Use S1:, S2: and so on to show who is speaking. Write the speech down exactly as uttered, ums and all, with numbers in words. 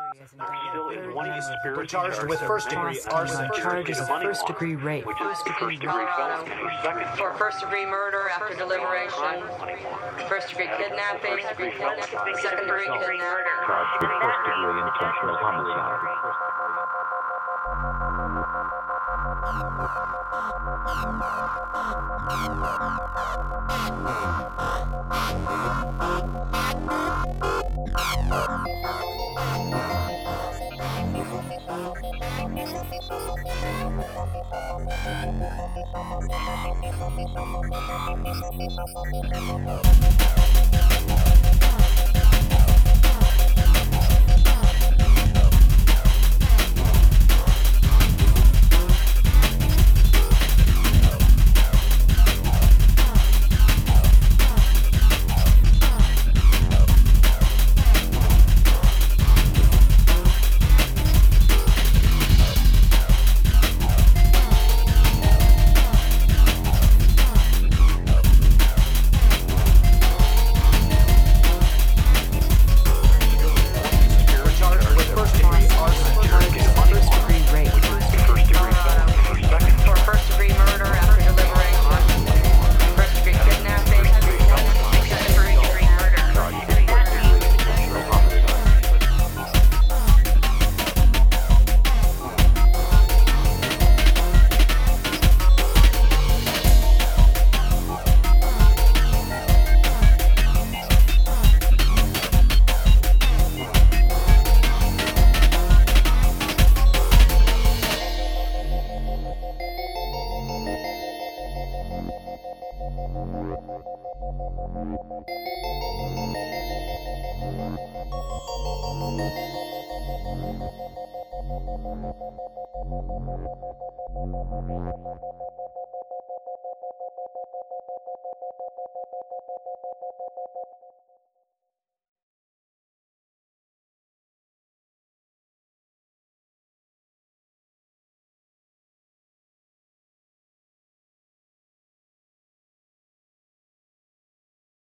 S1: We're charged with first-degree arson,
S2: charges of first-degree rape,
S3: which is first-degree felony.
S4: For first-degree murder after deliberation, first-degree kidnapping, second-degree kidnapping.
S3: Charged with first-degree intentional homicide.